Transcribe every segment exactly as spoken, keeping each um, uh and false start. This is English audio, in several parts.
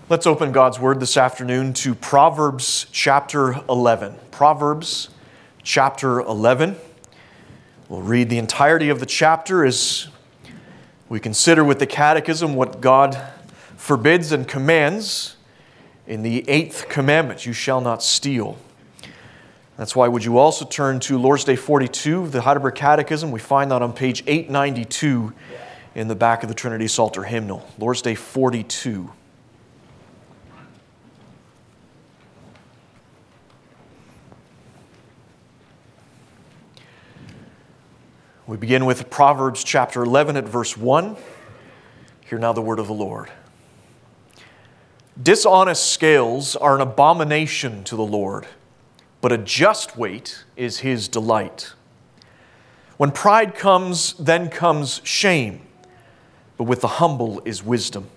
Let's open God's Word this afternoon to Proverbs chapter eleven. Proverbs chapter eleven. We'll read the entirety of the chapter as we consider with the Catechism what God forbids and commands in the eighth commandment, you shall not steal. That's why would you also turn to Lord's Day forty-two, the Heidelberg Catechism. We find that on page eight ninety-two in the back of the Trinity Psalter hymnal. Lord's Day forty-two. We begin with Proverbs chapter eleven at verse one. Hear now the word of the Lord. Dishonest scales are an abomination to the Lord, but a just weight is His delight. When pride comes, then comes shame, but with the humble is wisdom.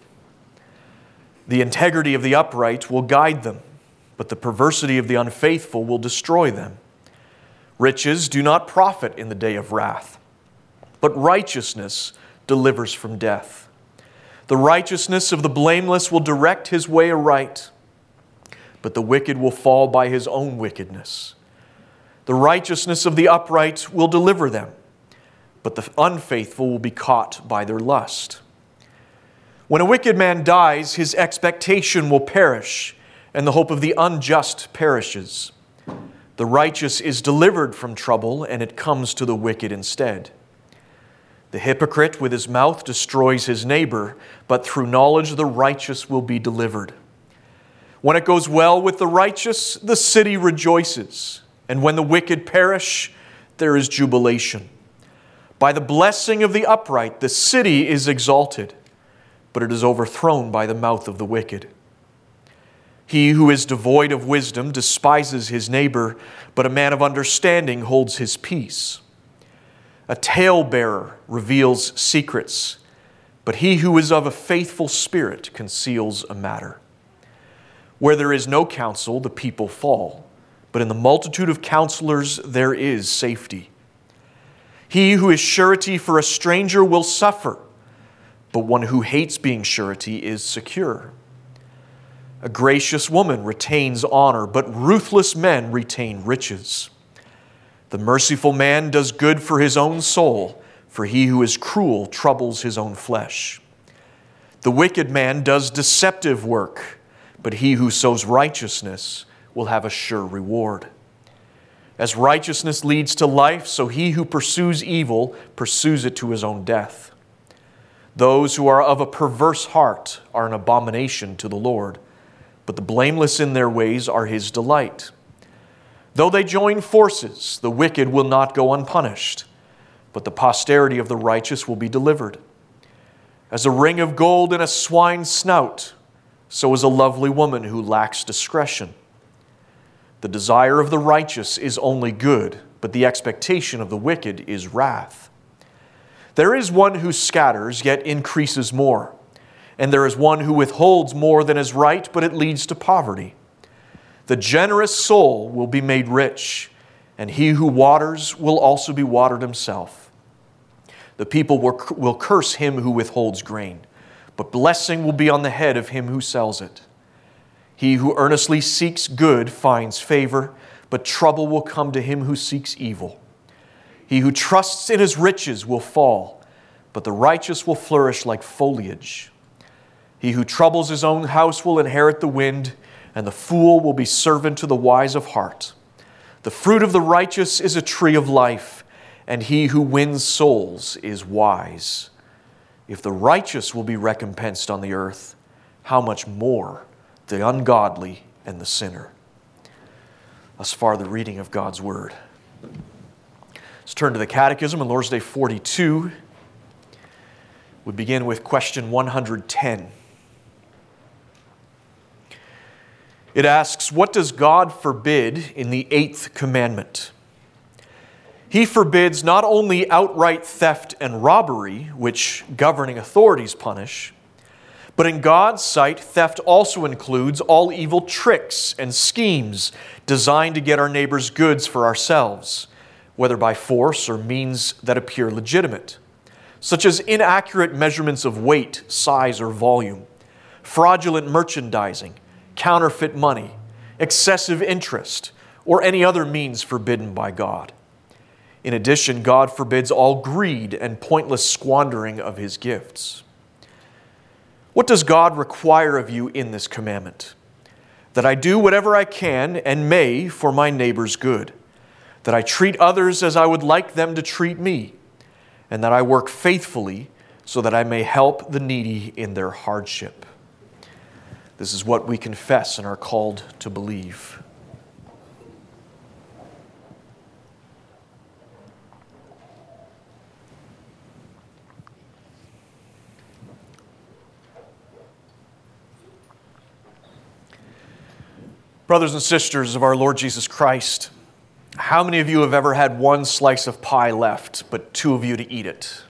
The integrity of the upright will guide them, but the perversity of the unfaithful will destroy them. Riches do not profit in the day of wrath, but righteousness delivers from death. The righteousness of the blameless will direct his way aright, but the wicked will fall by his own wickedness. The righteousness of the upright will deliver them, but the unfaithful will be caught by their lust. When a wicked man dies, his expectation will perish, and the hope of the unjust perishes. The righteous is delivered from trouble, and it comes to the wicked instead. The hypocrite with his mouth destroys his neighbor, but through knowledge the righteous will be delivered. When it goes well with the righteous, the city rejoices, and when the wicked perish, there is jubilation. By the blessing of the upright, the city is exalted, but it is overthrown by the mouth of the wicked. He who is devoid of wisdom despises his neighbor, but a man of understanding holds his peace. A talebearer reveals secrets, but he who is of a faithful spirit conceals a matter. Where there is no counsel, the people fall, but in the multitude of counselors there is safety. He who is surety for a stranger will suffer, but one who hates being surety is secure. A gracious woman retains honor, but ruthless men retain riches. The merciful man does good for his own soul, for he who is cruel troubles his own flesh. The wicked man does deceptive work, but he who sows righteousness will have a sure reward. As righteousness leads to life, so he who pursues evil pursues it to his own death. Those who are of a perverse heart are an abomination to the Lord, but the blameless in their ways are His delight. Though they join forces, the wicked will not go unpunished, but the posterity of the righteous will be delivered. As a ring of gold in a swine's snout, so is a lovely woman who lacks discretion. The desire of the righteous is only good, but the expectation of the wicked is wrath. There is one who scatters, yet increases more, and there is one who withholds more than is right, but it leads to poverty. The generous soul will be made rich, and he who waters will also be watered himself. The people will curse him who withholds grain, but blessing will be on the head of him who sells it. He who earnestly seeks good finds favor, but trouble will come to him who seeks evil. He who trusts in his riches will fall, but the righteous will flourish like foliage. He who troubles his own house will inherit the wind, and the fool will be servant to the wise of heart. The fruit of the righteous is a tree of life, and he who wins souls is wise. If the righteous will be recompensed on the earth, how much more the ungodly and the sinner. Thus far, the reading of God's Word. Let's turn to the Catechism in Lord's Day forty-two. We begin with question one hundred ten. It asks, what does God forbid in the eighth commandment? He forbids not only outright theft and robbery, which governing authorities punish, but in God's sight, theft also includes all evil tricks and schemes designed to get our neighbor's goods for ourselves, whether by force or means that appear legitimate, such as inaccurate measurements of weight, size, or volume, fraudulent merchandising, counterfeit money, excessive interest, or any other means forbidden by God. In addition, God forbids all greed and pointless squandering of His gifts. What does God require of you in this commandment? That I do whatever I can and may for my neighbor's good, that I treat others as I would like them to treat me, and that I work faithfully so that I may help the needy in their hardship. This is what we confess and are called to believe. Brothers and sisters of our Lord Jesus Christ, how many of you have ever had one slice of pie left, but two of you to eat it?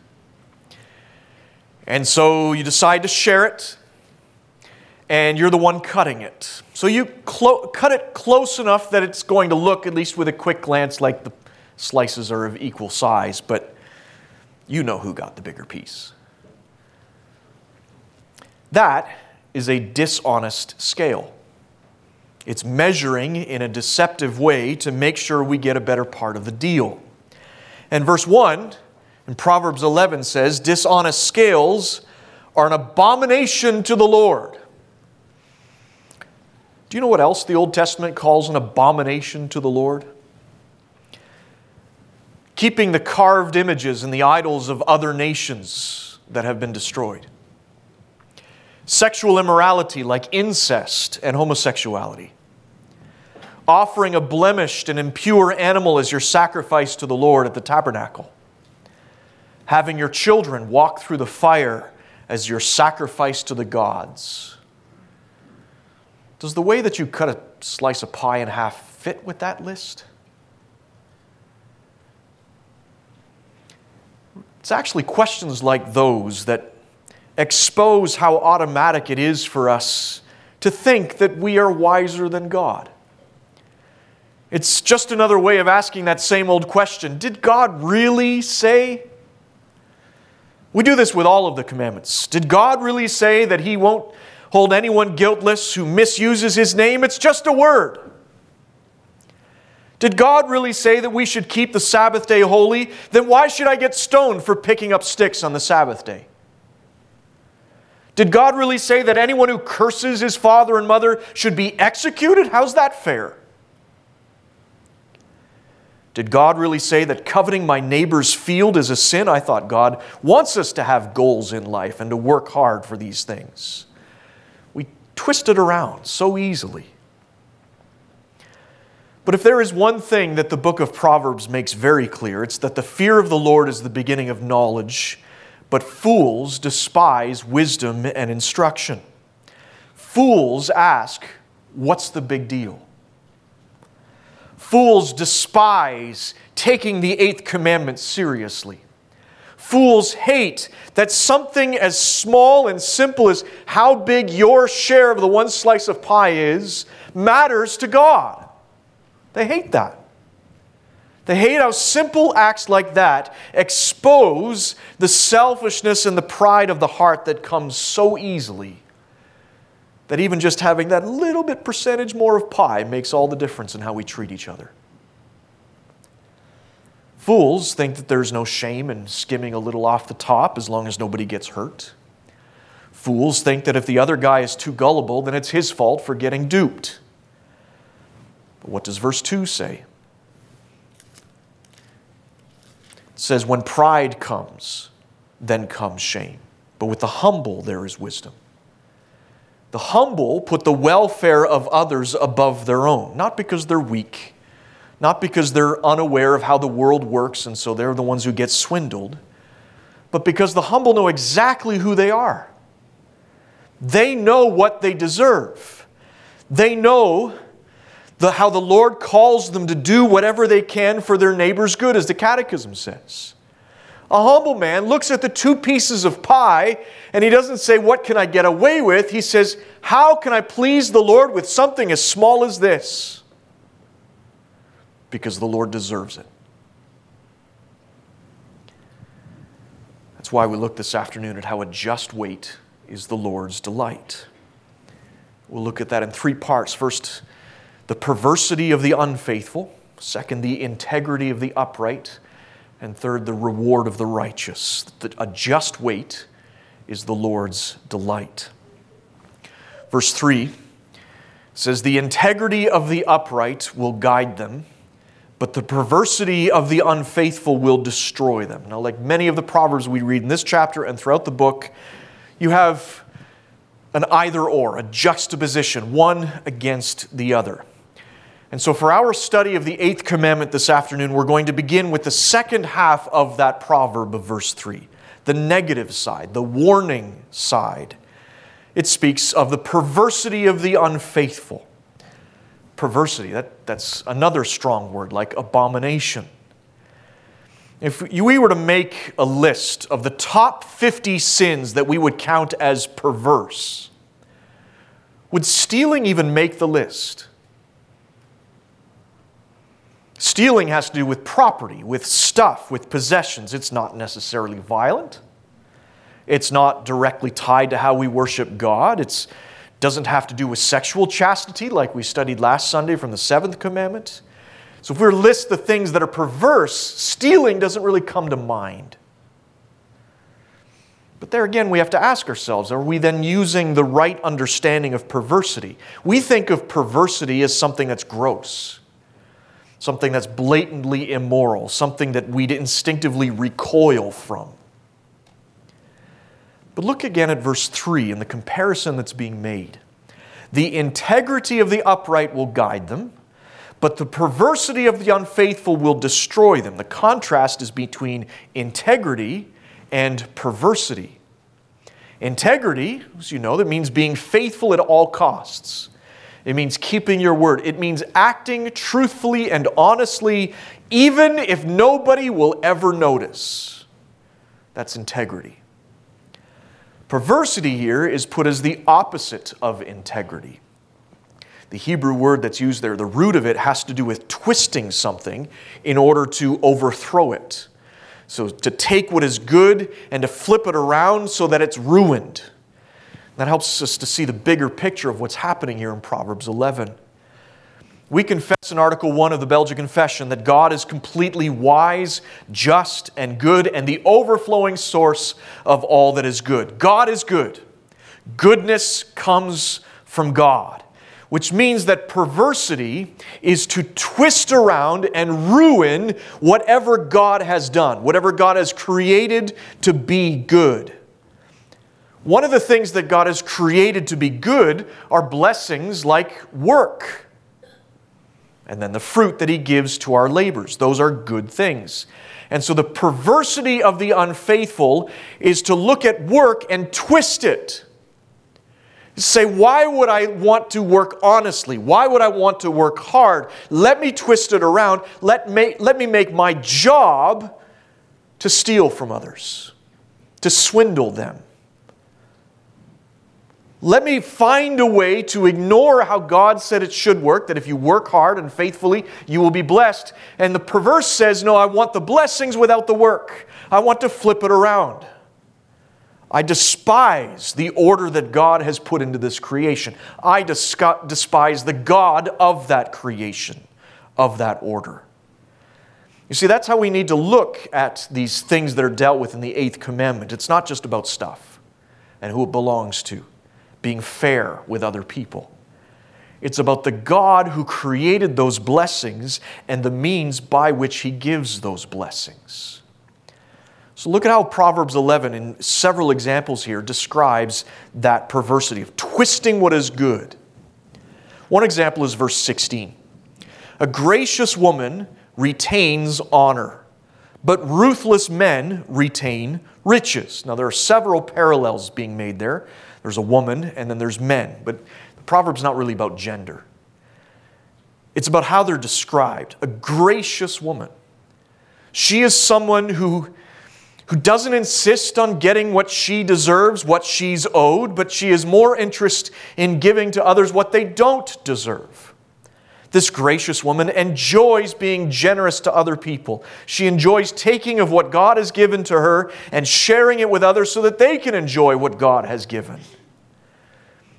And so you decide to share it, and you're the one cutting it. So you clo- cut it close enough that it's going to look, at least with a quick glance, like the slices are of equal size, but you know who got the bigger piece. That is a dishonest scale. It's measuring in a deceptive way to make sure we get a better part of the deal. And verse one in Proverbs eleven says, dishonest scales are an abomination to the Lord. Do you know what else the Old Testament calls an abomination to the Lord? Keeping the carved images and the idols of other nations that have been destroyed. Sexual immorality like incest and homosexuality. Offering a blemished and impure animal as your sacrifice to the Lord at the tabernacle. Having your children walk through the fire as your sacrifice to the gods. Does the way that you cut a slice of pie in half fit with that list? It's actually questions like those that expose how automatic it is for us to think that we are wiser than God. It's just another way of asking that same old question. Did God really say? We do this with all of the commandments. Did God really say that He won't hold anyone guiltless who misuses His name? It's just a word. Did God really say that we should keep the Sabbath day holy? Then why should I get stoned for picking up sticks on the Sabbath day? Did God really say that anyone who curses his father and mother should be executed? How's that fair? Did God really say that coveting my neighbor's field is a sin? I thought God wants us to have goals in life and to work hard for these things. We twist it around so easily. But if there is one thing that the book of Proverbs makes very clear, it's that the fear of the Lord is the beginning of knowledge, but fools despise wisdom and instruction. Fools ask, what's the big deal? Fools despise taking the eighth commandment seriously. Fools hate that something as small and simple as how big your share of the one slice of pie is matters to God. They hate that. They hate how simple acts like that expose the selfishness and the pride of the heart that comes so easily. That even just having that little bit percentage more of pie makes all the difference in how we treat each other. Fools think that there's no shame in skimming a little off the top as long as nobody gets hurt. Fools think that if the other guy is too gullible, then it's his fault for getting duped. But what does verse two say? It says, when pride comes, then comes shame. But with the humble there is wisdom. The humble put the welfare of others above their own, not because they're weak, not because they're unaware of how the world works and so they're the ones who get swindled, but because the humble know exactly who they are. They know what they deserve. They know the, how the Lord calls them to do whatever they can for their neighbor's good, as the Catechism says. A humble man looks at the two pieces of pie and he doesn't say, what can I get away with? He says, how can I please the Lord with something as small as this? Because the Lord deserves it. That's why we look this afternoon at how a just weight is the Lord's delight. We'll look at that in three parts. First, the perversity of the unfaithful. Second, the integrity of the upright. And third, the reward of the righteous. A just weight is the Lord's delight. Verse three says, the integrity of the upright will guide them, but the perversity of the unfaithful will destroy them. Now, like many of the Proverbs we read in this chapter and throughout the book, you have an either-or, a juxtaposition, one against the other. And so for our study of the Eighth Commandment this afternoon, we're going to begin with the second half of that proverb of verse three, the negative side, the warning side. It speaks of the perversity of the unfaithful. Perversity, that, that's another strong word, like abomination. If we were to make a list of the top fifty sins that we would count as perverse, would stealing even make the list? Stealing has to do with property, with stuff, with possessions. It's not necessarily violent. It's not directly tied to how we worship God. It doesn't have to do with sexual chastity like we studied last Sunday from the Seventh Commandment. So if we list the things that are perverse, stealing doesn't really come to mind. But there again, we have to ask ourselves, are we then using the right understanding of perversity? We think of perversity as something that's gross, something that's blatantly immoral, something that we'd instinctively recoil from. But look again at verse three and the comparison that's being made. The integrity of the upright will guide them, but the perversity of the unfaithful will destroy them. The contrast is between integrity and perversity. Integrity, as you know, that means being faithful at all costs. It means keeping your word. It means acting truthfully and honestly, even if nobody will ever notice. That's integrity. Perversity here is put as the opposite of integrity. The Hebrew word that's used there, the root of it has to do with twisting something in order to overthrow it. So to take what is good and to flip it around so that it's ruined. That helps us to see the bigger picture of what's happening here in Proverbs eleven. We confess in Article one of the Belgian Confession that God is completely wise, just, and good, and the overflowing source of all that is good. God is good. Goodness comes from God, which means that perversity is to twist around and ruin whatever God has done, whatever God has created to be good. One of the things that God has created to be good are blessings like work. And then the fruit that He gives to our labors. Those are good things. And so the perversity of the unfaithful is to look at work and twist it. Say, why would I want to work honestly? Why would I want to work hard? Let me twist it around. Let me, let me make my job to steal from others, to swindle them. Let me find a way to ignore how God said it should work, that if you work hard and faithfully, you will be blessed. And the perverse says, no, I want the blessings without the work. I want to flip it around. I despise the order that God has put into this creation. I despise the God of that creation, of that order. You see, that's how we need to look at these things that are dealt with in the Eighth Commandment. It's not just about stuff and who it belongs to, being fair with other people. It's about the God who created those blessings and the means by which He gives those blessings. So look at how Proverbs eleven, in several examples here, describes that perversity of twisting what is good. One example is verse sixteen. A gracious woman retains honor, but ruthless men retain riches. Now there are several parallels being made there. There's a woman and then there's men. But the proverb's not really about gender. It's about how they're described. A gracious woman. She is someone who, who doesn't insist on getting what she deserves, what she's owed, but she is more interested in giving to others what they don't deserve. This gracious woman enjoys being generous to other people. She enjoys taking of what God has given to her and sharing it with others so that they can enjoy what God has given.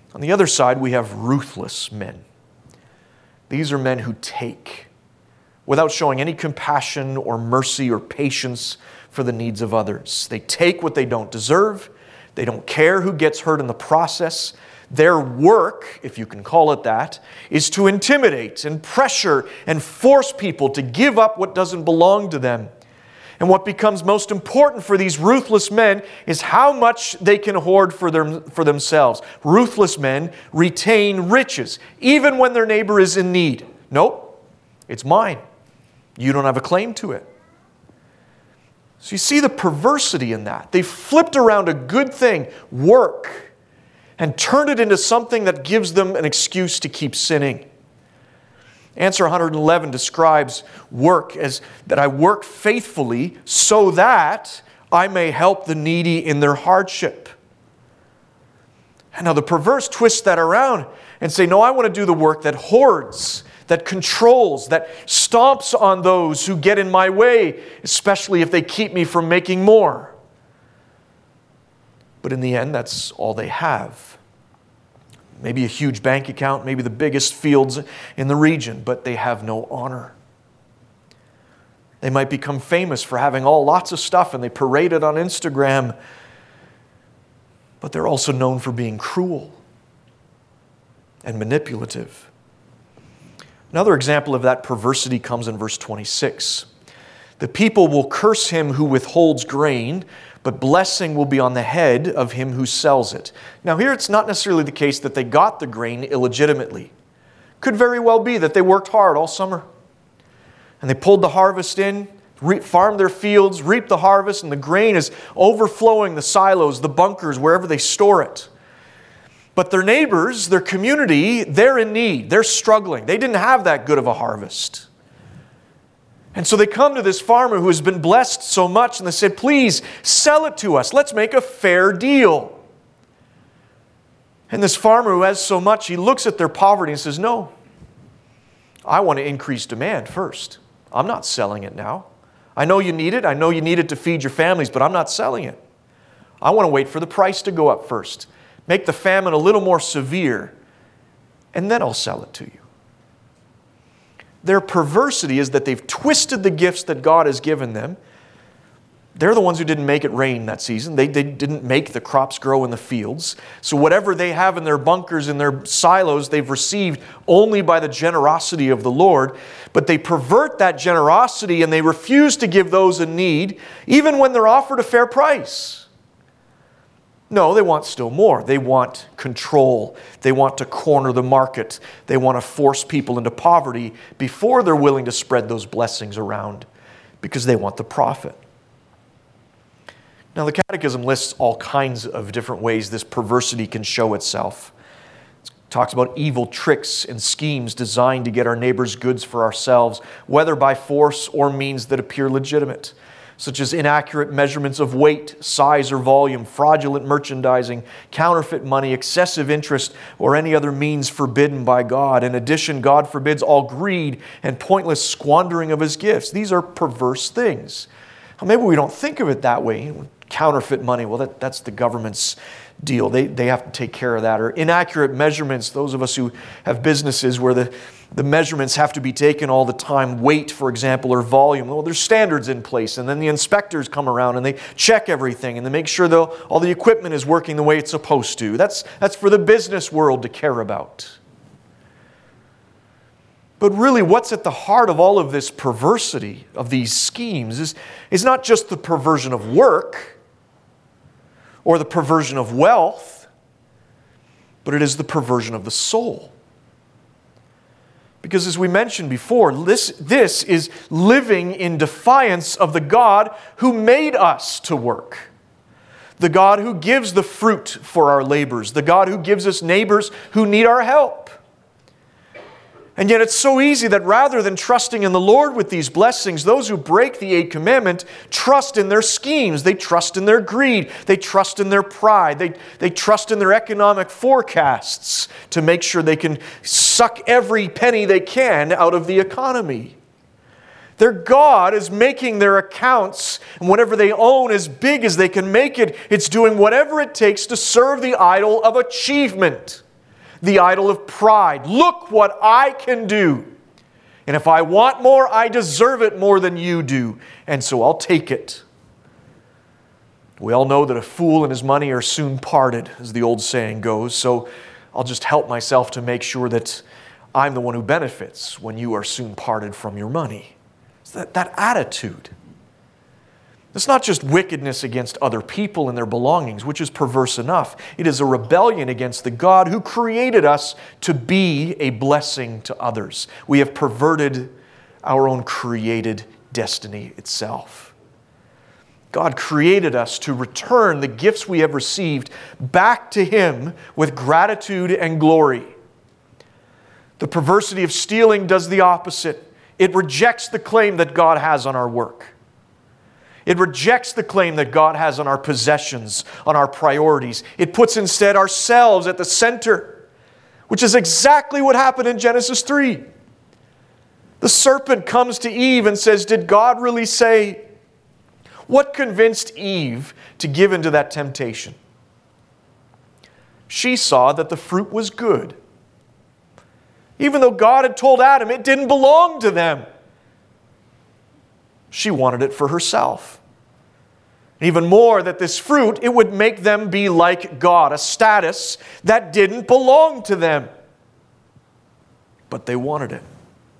On the other side, we have ruthless men. These are men who take, without showing any compassion or mercy or patience for the needs of others. They take what they don't deserve. They don't care who gets hurt in the process. Their work, if you can call it that, is to intimidate and pressure and force people to give up what doesn't belong to them. And what becomes most important for these ruthless men is how much they can hoard for, them, for themselves. Ruthless men retain riches, even when their neighbor is in need. Nope, it's mine. You don't have a claim to it. So you see the perversity in that. They flipped around a good thing, work, and turned it into something that gives them an excuse to keep sinning. Answer one eleven describes work as that I work faithfully so that I may help the needy in their hardship. And now the perverse twist that around and say, no, I want to do the work that hoards, that controls, that stomps on those who get in my way, especially if they keep me from making more. But in the end, that's all they have. Maybe a huge bank account, maybe the biggest fields in the region, but they have no honor. They might become famous for having all lots of stuff and they parade it on Instagram, but they're also known for being cruel and manipulative. Another example of that perversity comes in verse twenty-six. The people will curse him who withholds grain, but blessing will be on the head of him who sells it. Now here it's not necessarily the case that they got the grain illegitimately. Could very well be that they worked hard all summer. And they pulled the harvest in, re- farmed their fields, reaped the harvest, and the grain is overflowing the silos, the bunkers, wherever they store it. But their neighbors, their community, they're in need. They're struggling. They didn't have that good of a harvest. And so they come to this farmer who has been blessed so much and they said, please sell it to us. Let's make a fair deal. And this farmer who has so much, he looks at their poverty and says, no, I want to increase demand first. I'm not selling it now. I know you need it. I know you need it to feed your families, but I'm not selling it. I want to wait for the price to go up first. Make the famine a little more severe, and then I'll sell it to you. Their perversity is that they've twisted the gifts that God has given them. They're the ones who didn't make it rain that season. They, they didn't make the crops grow in the fields. So whatever they have in their bunkers, in their silos, they've received only by the generosity of the Lord. But they pervert that generosity and they refuse to give those in need, even when they're offered a fair price. No, they want still more. They want control. They want to corner the market. They want to force people into poverty before they're willing to spread those blessings around because they want the profit. Now, the Catechism lists all kinds of different ways this perversity can show itself. It talks about evil tricks and schemes designed to get our neighbor's goods for ourselves, whether by force or means that appear legitimate, such as inaccurate measurements of weight, size, or volume, fraudulent merchandising, counterfeit money, excessive interest, or any other means forbidden by God. In addition, God forbids all greed and pointless squandering of His gifts. These are perverse things. Well, maybe we don't think of it that way. Counterfeit money, well, that, that's the government's deal. They, they have to take care of that. Or inaccurate measurements, those of us who have businesses where the The measurements have to be taken all the time, weight, for example, or volume. Well, there's standards in place, and then the inspectors come around and they check everything and they make sure that all the equipment is working the way it's supposed to. That's, that's for the business world to care about. But really, what's at the heart of all of this perversity, of these schemes, is, is not just the perversion of work or the perversion of wealth, but it is the perversion of the soul. Because as we mentioned before, this, this is living in defiance of the God who made us to work. The God who gives the fruit for our labors. The God who gives us neighbors who need our help. And yet it's so easy that rather than trusting in the Lord with these blessings, those who break the eighth commandment trust in their schemes. They trust in their greed. They trust in their pride. They, they trust in their economic forecasts to make sure they can suck every penny they can out of the economy. Their God is making their accounts and whatever they own as big as they can make it. It's doing whatever it takes to serve the idol of achievement. the idol of pride. Look what I can do. And if I want more, I deserve it more than you do. And so I'll take it. We all know that a fool and his money are soon parted, as the old saying goes. So I'll just help myself to make sure that I'm the one who benefits when you are soon parted from your money. It's that, that attitude. It's not just wickedness against other people and their belongings, which is perverse enough. It is a rebellion against the God who created us to be a blessing to others. We have perverted our own created destiny itself. God created us to return the gifts we have received back to Him with gratitude and glory. The perversity of stealing does the opposite. It rejects the claim that God has on our work. It rejects the claim that God has on our possessions, on our priorities. It puts instead ourselves at the center, which is exactly what happened in Genesis three. The serpent comes to Eve and says, "Did God really say?" What convinced Eve to give into that temptation? She saw that the fruit was good. Even though God had told Adam it didn't belong to them, she wanted it for herself. Even more, that this fruit, it would make them be like God, a status that didn't belong to them. But they wanted it.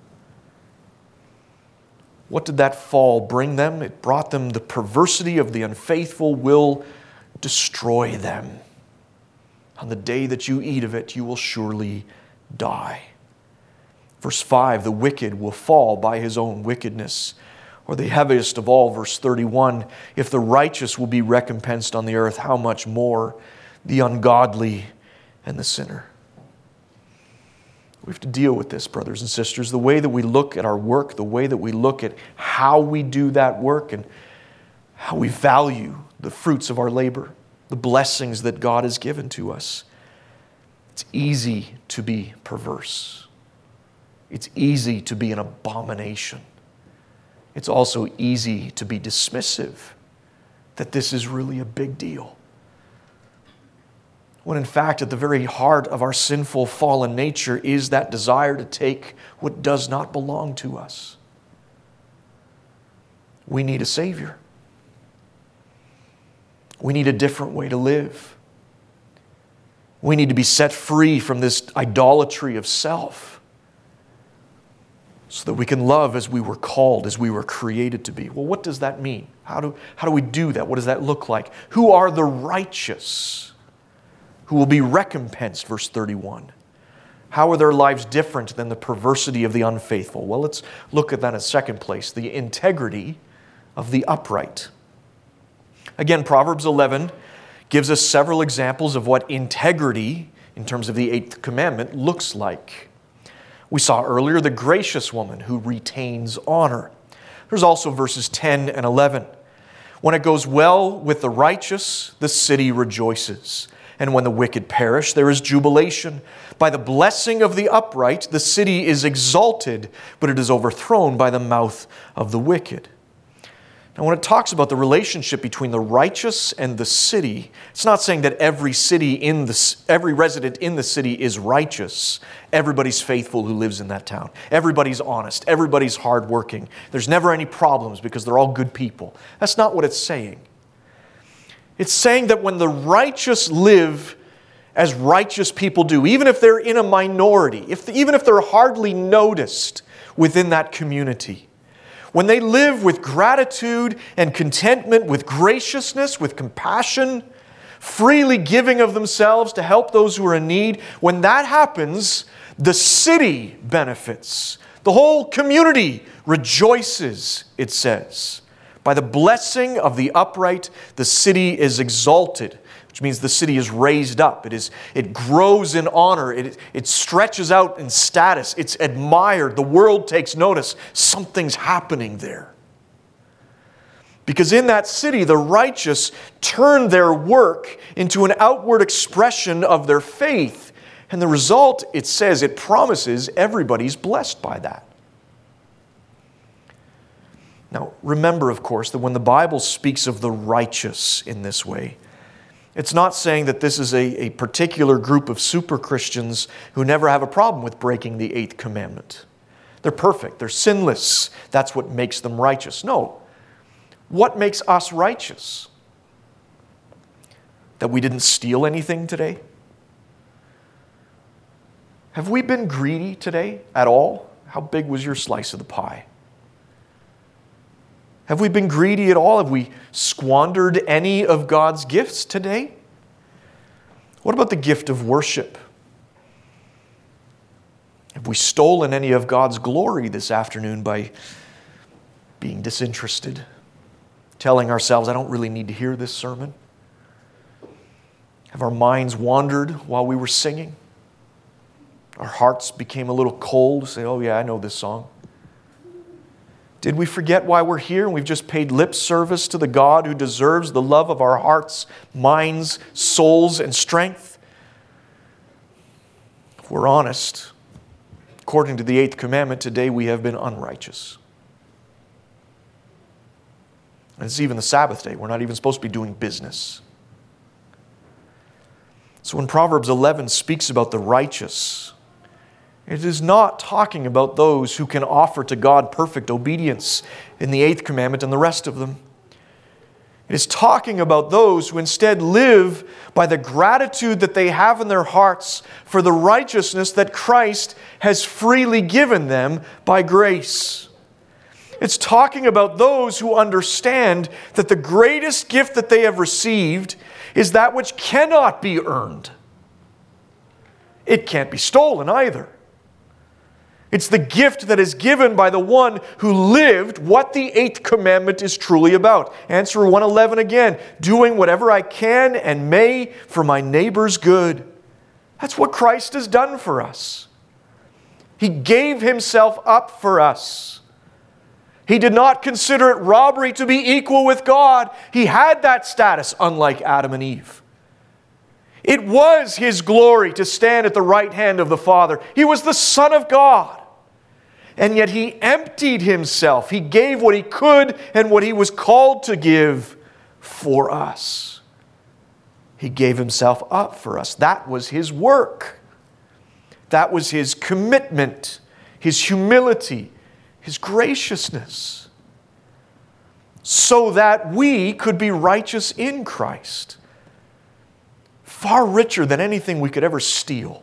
What did that fall bring them? It brought them the perversity of the unfaithful will destroy them. On the day that you eat of it, you will surely die. Verse five, the wicked will fall by his own wickedness. Or the heaviest of all, verse thirty-one, if the righteous will be recompensed on the earth, how much more the ungodly and the sinner? We have to deal with this, brothers and sisters. The way that we look at our work, the way that we look at how we do that work, and how we value the fruits of our labor, the blessings that God has given to us. It's easy to be perverse. It's easy to be an abomination. It's also easy to be dismissive that this is really a big deal. When in fact, at the very heart of our sinful, fallen nature is that desire to take what does not belong to us. We need a Savior. We need a different way to live. We need to be set free from this idolatry of self, so that we can love as we were called, as we were created to be. Well, what does that mean? How do, how do we do that? What does that look like? Who are the righteous who will be recompensed? Verse thirty-one. How are their lives different than the perversity of the unfaithful? Well, let's look at that in second place, the integrity of the upright. Again, Proverbs eleven gives us several examples of what integrity, in terms of the eighth commandment, looks like. We saw earlier the gracious woman who retains honor. There's also verses ten and eleven. When it goes well with the righteous, the city rejoices. And when the wicked perish, there is jubilation. By the blessing of the upright, the city is exalted, but it is overthrown by the mouth of the wicked. Now, when it talks about the relationship between the righteous and the city, it's not saying that every city in the every resident in the city is righteous. Everybody's faithful who lives in that town. Everybody's honest. Everybody's hardworking. There's never any problems because they're all good people. That's not what it's saying. It's saying that when the righteous live as righteous people do, even if they're in a minority, if even if they're hardly noticed within that community, when they live with gratitude and contentment, with graciousness, with compassion, freely giving of themselves to help those who are in need, when that happens, the city benefits. The whole community rejoices, it says. By the blessing of the upright, the city is exalted, which means the city is raised up. It is, it grows in honor. It, it stretches out in status. It's admired. The world takes notice. Something's happening there. Because in that city, the righteous turn their work into an outward expression of their faith. And the result, it says, it promises everybody's blessed by that. Now, remember, of course, that when the Bible speaks of the righteous in this way, It's not saying that this is a, a particular group of super Christians who never have a problem with breaking the eighth commandment. They're perfect. They're sinless. That's what makes them righteous. No. What makes us righteous? That we didn't steal anything today? Have we been greedy today at all? How big was your slice of the pie? Have we been greedy at all? Have we squandered any of God's gifts today? What about the gift of worship? Have we stolen any of God's glory this afternoon by being disinterested? Telling ourselves, I don't really need to hear this sermon? Have our minds wandered while we were singing? Our hearts became a little cold, say, oh yeah, I know this song. Did we forget why we're here and we've just paid lip service to the God who deserves the love of our hearts, minds, souls, and strength? If we're honest, according to the eighth commandment, today we have been unrighteous. And it's even the Sabbath day. We're not even supposed to be doing business. So when Proverbs eleven speaks about the righteous, it is not talking about those who can offer to God perfect obedience in the eighth commandment and the rest of them. It is talking about those who instead live by the gratitude that they have in their hearts for the righteousness that Christ has freely given them by grace. It's talking about those who understand that the greatest gift that they have received is that which cannot be earned. It can't be stolen either. It's the gift that is given by the one who lived what the eighth commandment is truly about. Answer one eleven again. Doing whatever I can and may for my neighbor's good. That's what Christ has done for us. He gave Himself up for us. He did not consider it robbery to be equal with God. He had that status, unlike Adam and Eve. It was His glory to stand at the right hand of the Father. He was the Son of God. And yet He emptied Himself. He gave what He could and what He was called to give for us. He gave Himself up for us. That was His work. That was His commitment, His humility, His graciousness, so that we could be righteous in Christ. Far richer than anything we could ever steal.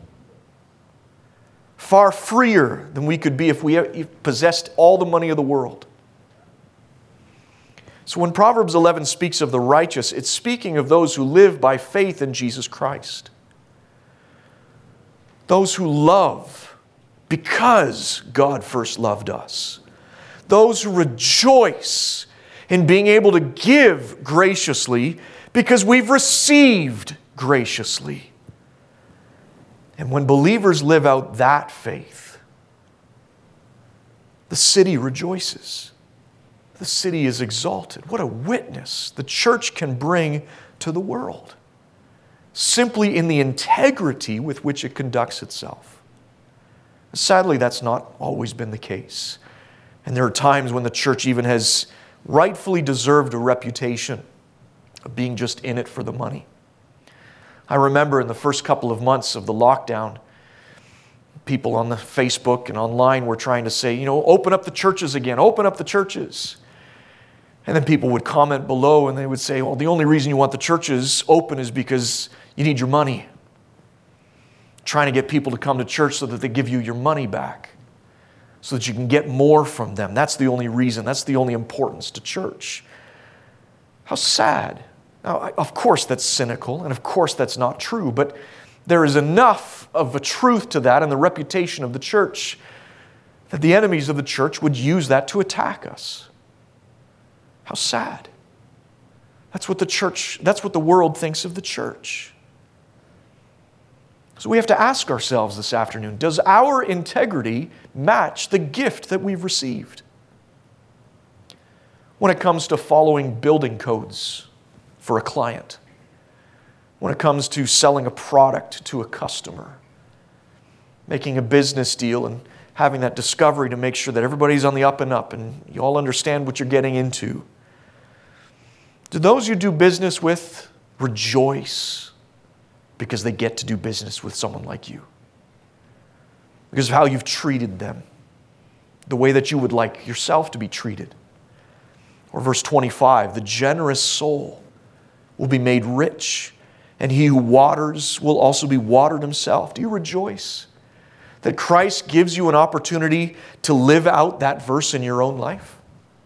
Far freer than we could be if we possessed all the money of the world. So when Proverbs eleven speaks of the righteous, it's speaking of those who live by faith in Jesus Christ. Those who love because God first loved us. Those who rejoice in being able to give graciously because we've received graciously. And when believers live out that faith, the city rejoices. The city is exalted. What a witness the church can bring to the world, simply in the integrity with which it conducts itself. Sadly, that's not always been the case. And there are times when the church even has rightfully deserved a reputation of being just in it for the money. I remember in the first couple of months of the lockdown, people on the Facebook and online were trying to say, you know, open up the churches again, open up the churches. And then people would comment below and they would say, well, the only reason you want the churches open is because you need your money. Trying to get people to come to church so that they give you your money back, so that you can get more from them. That's the only reason, that's the only importance to church. How sad. Now, of course that's cynical, and of course that's not true, but there is enough of a truth to that and the reputation of the church that the enemies of the church would use that to attack us. How sad. That's what the church, that's what the world thinks of the church. So we have to ask ourselves this afternoon, does our integrity match the gift that we've received? When it comes to following building codes for a client, when it comes to selling a product to a customer, making a business deal and having that discovery to make sure that everybody's on the up and up and you all understand what you're getting into. Do those you do business with rejoice because they get to do business with someone like you. Because of how you've treated them. The way that you would like yourself to be treated. Or verse twenty-five, the generous soul will be made rich, and he who waters will also be watered himself. Do you rejoice that Christ gives you an opportunity to live out that verse in your own life?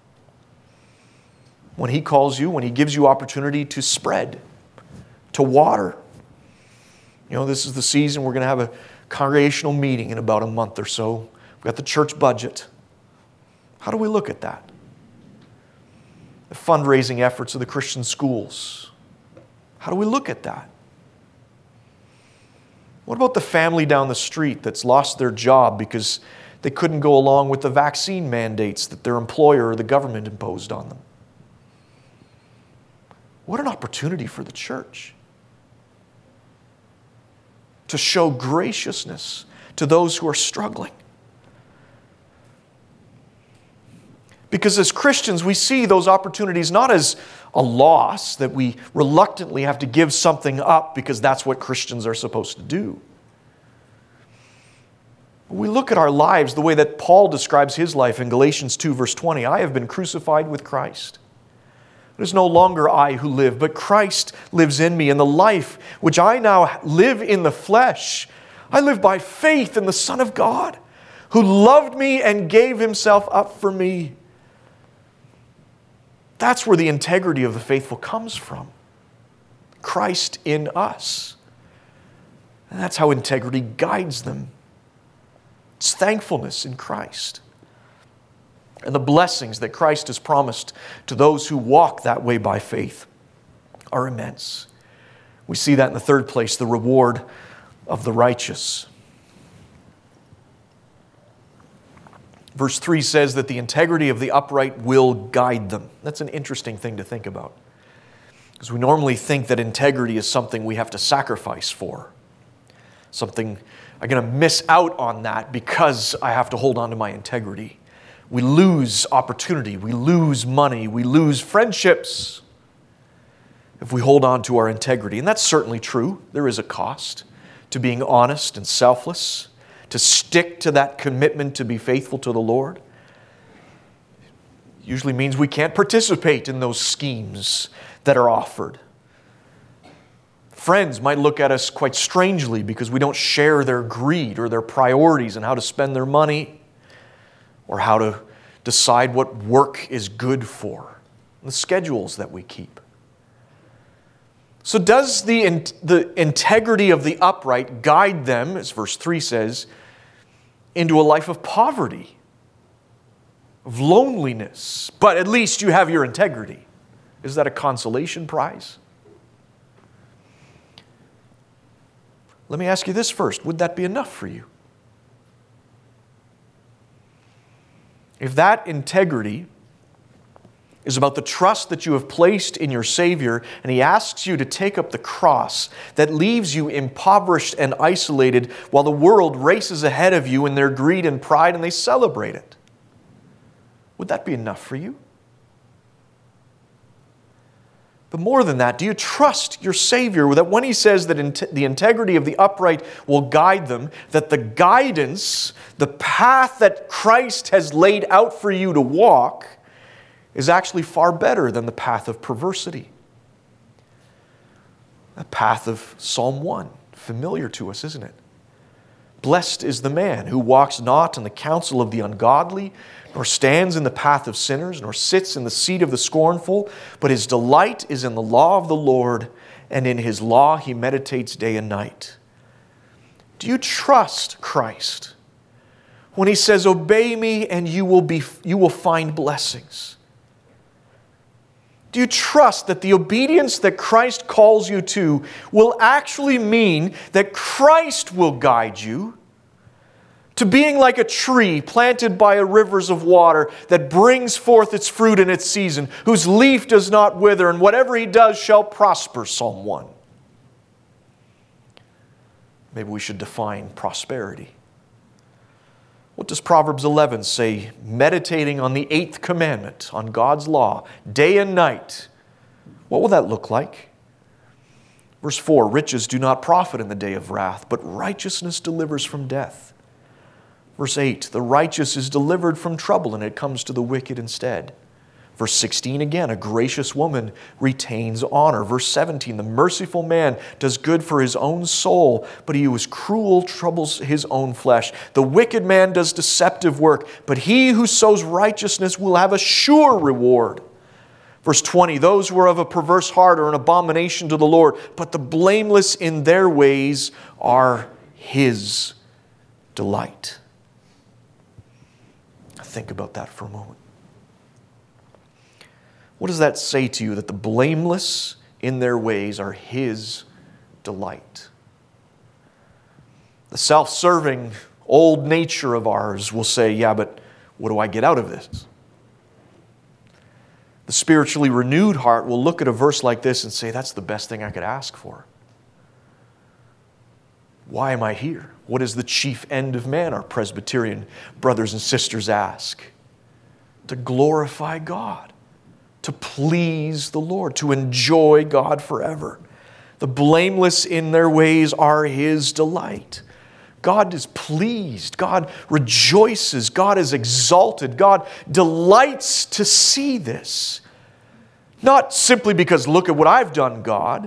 When he calls you, when he gives you opportunity to spread, to water. You know, this is the season we're going to have a congregational meeting in about a month or so. We've got the church budget. How do we look at that? The fundraising efforts of the Christian schools. How do we look at that? What about the family down the street that's lost their job because they couldn't go along with the vaccine mandates that their employer or the government imposed on them? What an opportunity for the church to show graciousness to those who are struggling. Because as Christians, we see those opportunities not as a loss, that we reluctantly have to give something up because that's what Christians are supposed to do. We look at our lives the way that Paul describes his life in Galatians two, verse twenty. I have been crucified with Christ. It is no longer I who live, but Christ lives in me. And the life which I now live in the flesh, I live by faith in the Son of God, who loved me and gave himself up for me. That's where the integrity of the faithful comes from. Christ in us. And that's how integrity guides them. It's thankfulness in Christ. And the blessings that Christ has promised to those who walk that way by faith are immense. We see that in the third place, the reward of the righteous. Verse three says that the integrity of the upright will guide them. That's an interesting thing to think about. Because we normally think that integrity is something we have to sacrifice for. Something, I'm going to miss out on that because I have to hold on to my integrity. We lose opportunity, we lose money, we lose friendships if we hold on to our integrity. And that's certainly true. There is a cost to being honest and selfless, to stick to that commitment to be faithful to the Lord. Usually means we can't participate in those schemes that are offered. Friends might look at us quite strangely because we don't share their greed or their priorities and how to spend their money or how to decide what work is good for, the schedules that we keep. So does the, in, the integrity of the upright guide them, as verse three says, into a life of poverty, of loneliness, but at least you have your integrity? Is that a consolation prize? Let me ask you this first. Would that be enough for you? If that integrity is about the trust that you have placed in your Savior, and He asks you to take up the cross that leaves you impoverished and isolated while the world races ahead of you in their greed and pride and they celebrate it, would that be enough for you? But more than that, do you trust your Savior that when He says that in the integrity of the upright will guide them, that the guidance, the path that Christ has laid out for you to walk is actually far better than the path of perversity? The path of Psalm one, familiar to us, isn't it? Blessed is the man who walks not in the counsel of the ungodly, nor stands in the path of sinners, nor sits in the seat of the scornful, but his delight is in the law of the Lord, and in His law he meditates day and night. Do you trust Christ when He says, obey me and you will be, you will find blessings? Do you trust that the obedience that Christ calls you to will actually mean that Christ will guide you to being like a tree planted by rivers of water that brings forth its fruit in its season, whose leaf does not wither, and whatever he does shall prosper, Psalm one? Maybe we should define prosperity. What does Proverbs eleven say? Meditating on the eighth commandment, on God's law, day and night. What will that look like? Verse four, riches do not profit in the day of wrath, but righteousness delivers from death. Verse eight, the righteous is delivered from trouble, and it comes to the wicked instead. Verse sixteen, again, a gracious woman retains honor. Verse seventeen, the merciful man does good for his own soul, but he who is cruel troubles his own flesh. The wicked man does deceptive work, but he who sows righteousness will have a sure reward. Verse twenty, those who are of a perverse heart are an abomination to the Lord, but the blameless in their ways are His delight. Think about that for a moment. What does that say to you, that the blameless in their ways are His delight? The self-serving old nature of ours will say, yeah, but what do I get out of this? The spiritually renewed heart will look at a verse like this and say, that's the best thing I could ask for. Why am I here? What is the chief end of man, our Presbyterian brothers and sisters ask? To glorify God, to please the Lord, to enjoy God forever. The blameless in their ways are His delight. God is pleased. God rejoices. God is exalted. God delights to see this. Not simply because, look at what I've done, God,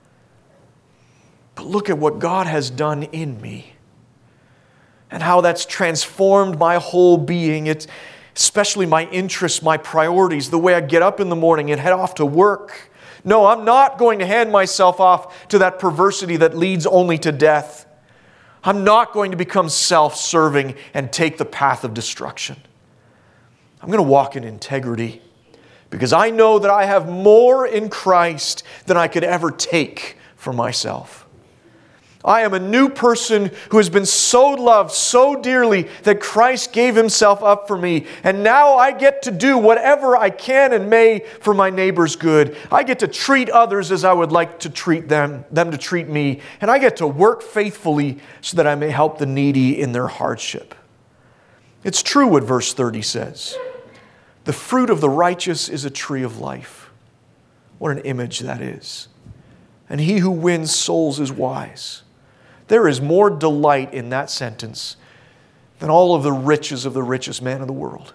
but look at what God has done in me and how that's transformed my whole being. It's especially my interests, my priorities, the way I get up in the morning and head off to work. No, I'm not going to hand myself off to that perversity that leads only to death. I'm not going to become self-serving and take the path of destruction. I'm going to walk in integrity because I know that I have more in Christ than I could ever take for myself. I am a new person who has been so loved so dearly that Christ gave Himself up for me. And now I get to do whatever I can and may for my neighbor's good. I get to treat others as I would like to treat them, them to treat me. And I get to work faithfully so that I may help the needy in their hardship. It's true what verse thirty says. The fruit of the righteous is a tree of life. What an image that is. And he who wins souls is wise. There is more delight in that sentence than all of the riches of the richest man in the world.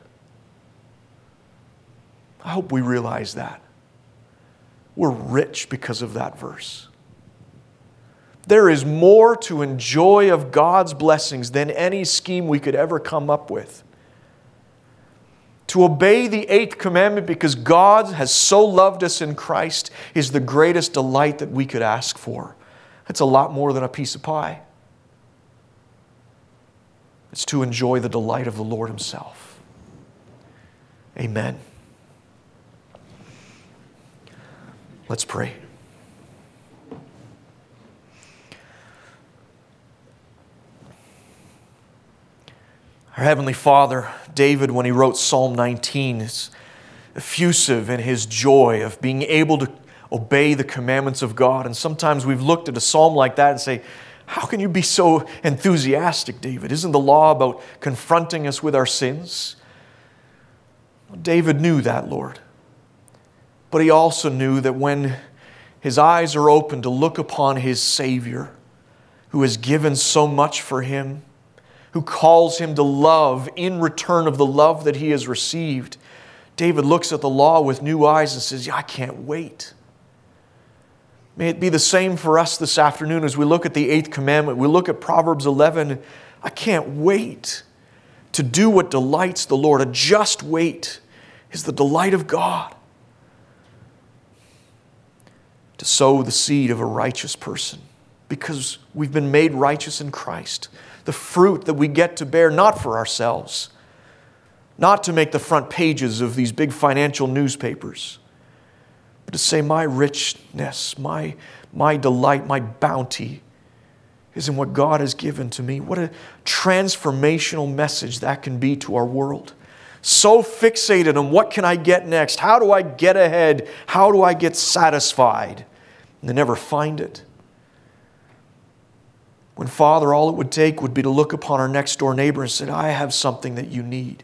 I hope we realize that. We're rich because of that verse. There is more to enjoy of God's blessings than any scheme we could ever come up with. To obey the eighth commandment because God has so loved us in Christ is the greatest delight that we could ask for. It's a lot more than a piece of pie. It's to enjoy the delight of the Lord Himself. Amen. Let's pray. Our Heavenly Father, David, when he wrote Psalm nineteen, is effusive in his joy of being able to obey the commandments of God. And sometimes we've looked at a psalm like that and say, how can you be so enthusiastic, David? Isn't the law about confronting us with our sins? Well, David knew that, Lord. But he also knew that when his eyes are open to look upon his Savior, who has given so much for him, who calls him to love in return of the love that he has received, David looks at the law with new eyes and says, yeah, I can't wait. May it be the same for us this afternoon as we look at the eighth commandment. We look at Proverbs eleven. I can't wait to do what delights the Lord. A just wait is the delight of God. To sow the seed of a righteous person because we've been made righteous in Christ. The fruit that we get to bear, not for ourselves, not to make the front pages of these big financial newspapers, but to say my richness, my, my delight, my bounty is in what God has given to me. What a transformational message that can be to our world. So fixated on what can I get next? How do I get ahead? How do I get satisfied? And they never find it. When, Father, all it would take would be to look upon our next door neighbor and say, I have something that you need.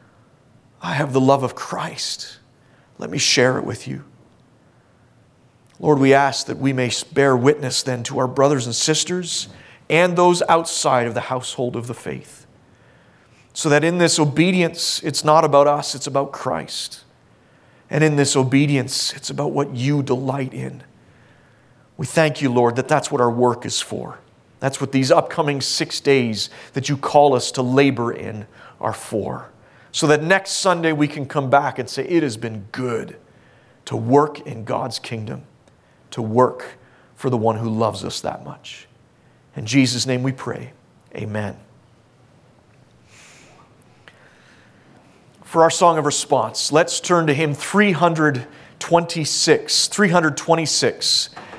I have the love of Christ. Let me share it with you. Lord, we ask that we may bear witness then to our brothers and sisters and those outside of the household of the faith, so that in this obedience, it's not about us, it's about Christ. And in this obedience, it's about what you delight in. We thank you, Lord, that that's what our work is for. That's what these upcoming six days that you call us to labor in are for. So that next Sunday we can come back and say, it has been good to work in God's kingdom, to work for the one who loves us that much. In Jesus' name we pray. Amen. For our song of response, let's turn to hymn three twenty-six. three twenty-six.